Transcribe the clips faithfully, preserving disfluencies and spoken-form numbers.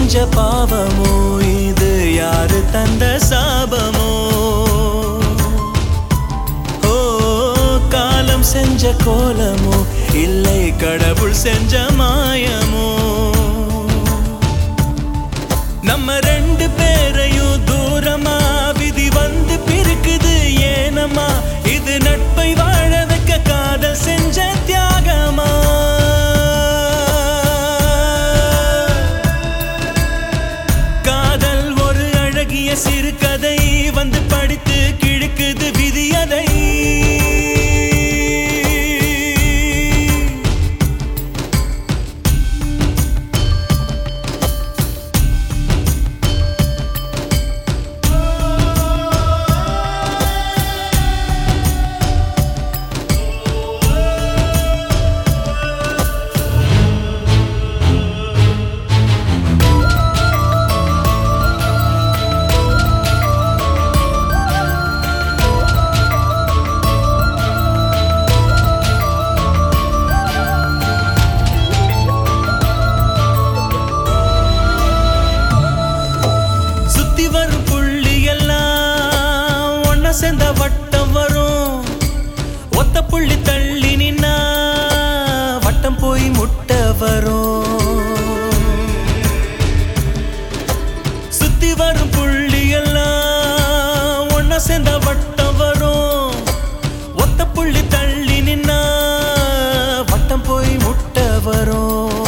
செஞ்ச பாவமோ இது யாரு தந்த சாபமோ ஓ காலம் செஞ்ச கோலமோ இல்லை கடவுள் செஞ்ச மாயமோ நம்ம ரெண்டு பேரையும் தூரமா விதி வந்து பிரிக்குது ஏனமா இது நட்பை வாழ வைக்க காதல் செஞ்ச தியாகமா காதல் ஒரு அழகிய சிறுகதை வந்து படித்து கிழக்குது விதியதை சேர்ந்த வட்டம் வரும் ஒத்த புள்ளி தள்ளி நின்னா வட்டம் போய் முட்ட வரும் சுத்தி வரும் புள்ளி எல்லாம் ஒன்னா சேர்ந்த வட்டம் வரும் ஒத்த புள்ளி தள்ளி நின்னா வட்டம் போய் முட்ட வரும்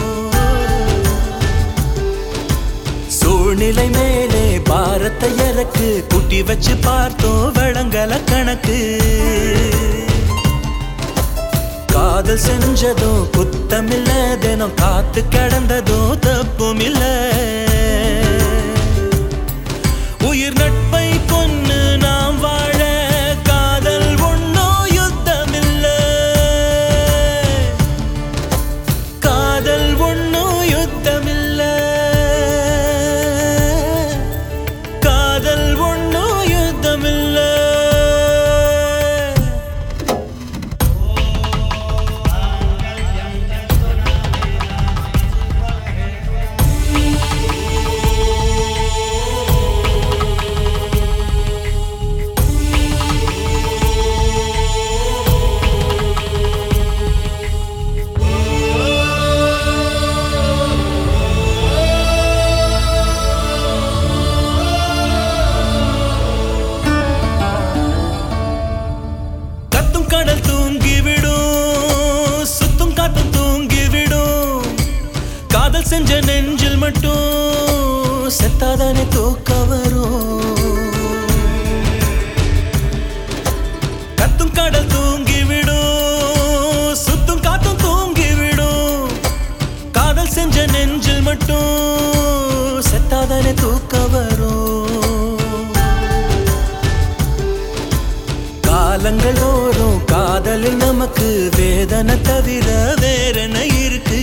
சூழ்நிலை மேலே பாரத்தை இறக்கு குட்டி வச்சு பார்த்தோம் வழங்கல கணக்கு காதல் செஞ்சதும் குத்தமில்ல தினம் காத்து கிடந்ததும் தப்பும் இல்ல உயிர் நட்பை கொன்னு நாம் வாழ காதல் ஒன்னோ யுத்தமில்ல காதல் ஒன்னோ யுத்தமில்ல காதல் ஒன்னோ யுத்தமில்ல கடல் தூங்கிவிடும் சுத்தும் காத்தும் தூங்கிவிடும் காதல் செஞ்ச நெஞ்சில் மட்டும் செத்தாதானே தூக்க வரும் கத்தும் கடல் தூங்கிவிடும் சுத்தும் காத்தும் தூங்கிவிடும் காதல் செஞ்ச நெஞ்சில் மட்டும் செத்தாதானே தூக்க வரும் காலங்கள் தோறும் காதலில் நமக்கு வேதனை தவிர வேறென்ன இருக்கு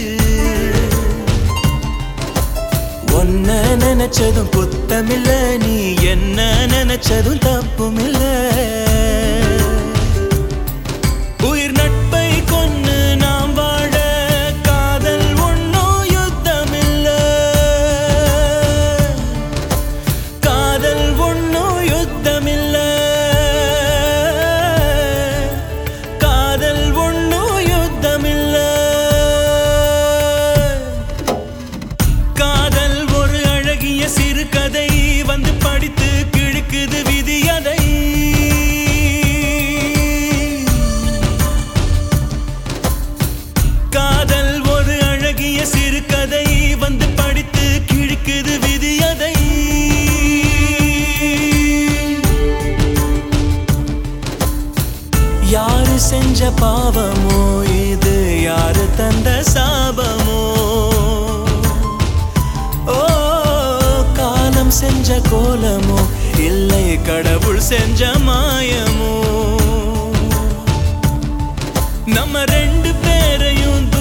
ஒன்ன நினைச்சதும் குத்தமில்ல நீ என்ன நினைச்சதும் தப்புமில்ல உயிர் நட்பை கொன்னு நாம் வாழ காதல் ஒன்னோ யுத்தமில்ல காதல் ஒன்னோ யுத்தமில்ல காதல் ஒன்னோ யுத்தமில்ல காதல் ஒரு அழகிய சிறுகதை வந்து படித்து கிழக்குது விதியதை காதல் ஒரு அழகிய சிறுகதை வந்து படித்து கிழக்குது விதியதை யாரு செஞ்ச பாவமோ இது யாரு தந்த சாபமோ ஓ காலம் செஞ்ச கோலமோ இல்லை கடவுள் செஞ்ச மாயமோ நம்ம ரெண்டு பேரையும்